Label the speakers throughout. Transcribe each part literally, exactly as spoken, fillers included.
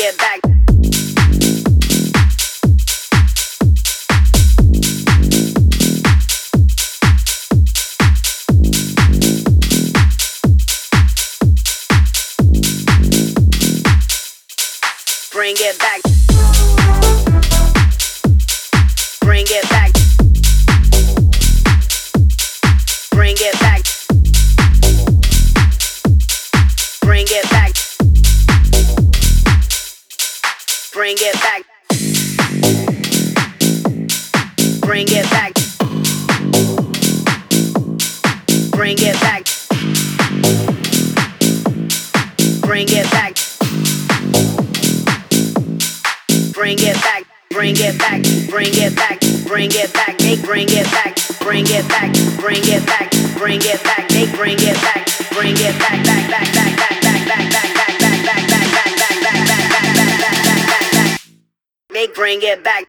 Speaker 1: it back. Bring it back. Bring it back. Bring it back. Bring it back. Bring it back. Bring it back. Bring it back. Bring it back. Bring it back, bring it back, bring it back, bring it back, they bring it back, bring it back, bring it back, bring it back, they bring it back, bring it back, back, back, back, back, back, back, back, back, back, back, back, back, back, back, back, back, back, back, back. They bring it back.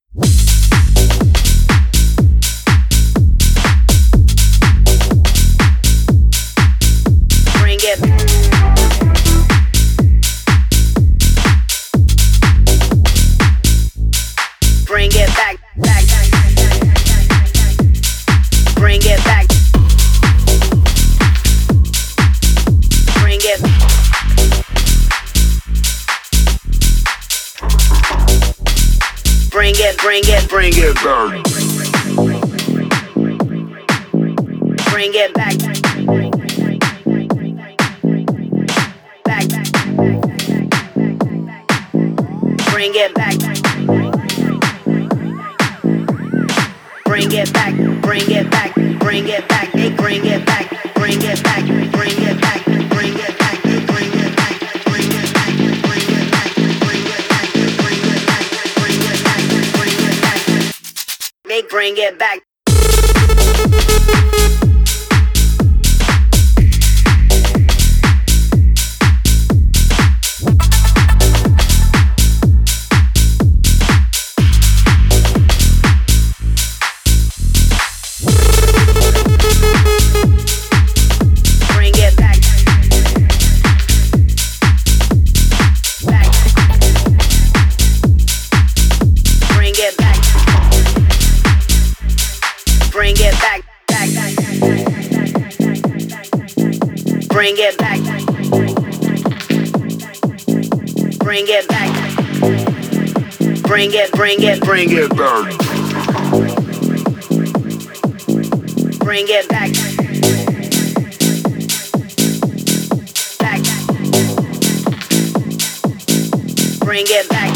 Speaker 1: Bring it back. Bring it back, back, bring it back, bring it, bring it, bring it,
Speaker 2: Bring it back.
Speaker 1: bring it back, back, bring it back. Bring it back, bring it back, bring it back, they bring it back, bring it back, bring it back, bring it back, they bring it back, bring it back, bring it back, bring it back, bring it back, bring it back, bring it back. They bring it back. Bring it back, back, bring it back, bring it back, bring it, bring it,
Speaker 2: Bring it back.
Speaker 1: bring it back, back, bring it back.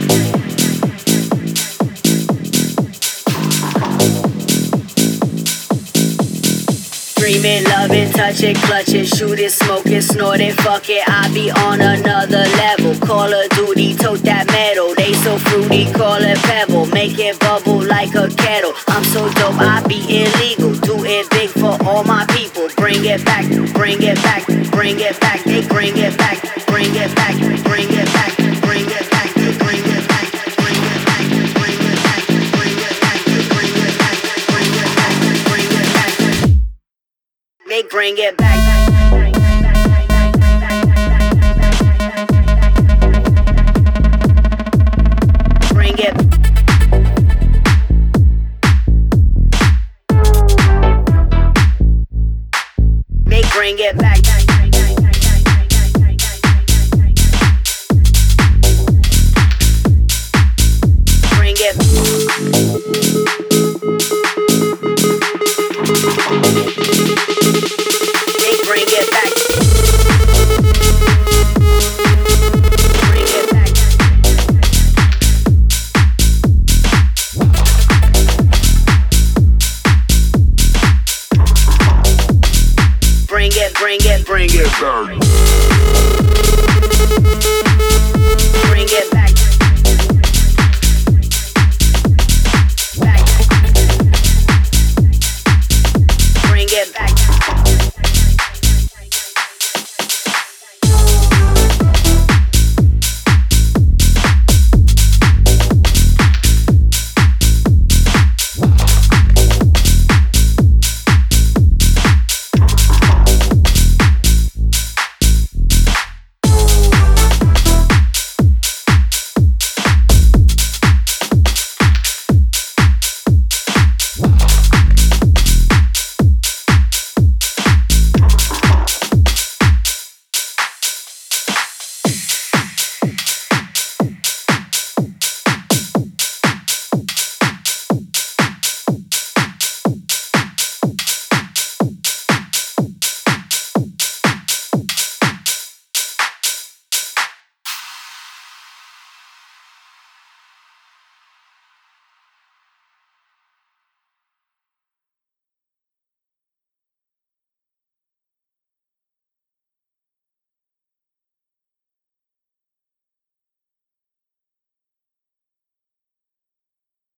Speaker 1: Dream it, love it, touch it, clutch it, shoot it, smoke it, snort it, fuck it. I be on another level. Call of Duty, tote that metal. They so fruity, call it pebble. Make it bubble like a kettle. I'm so dope, I be illegal. Do it big for all my people. Bring it back, bring it back, bring it back. They bring it back, bring it back, bring it back, bring it back. They bring it back, bring it back, bring it back, bring it back, bring it back, bring it back, bring it back. They bring it back. Bring it. They bring it back. Bring it. They bring it back. Bring it back. Bring it, bring it,
Speaker 2: Bring it back.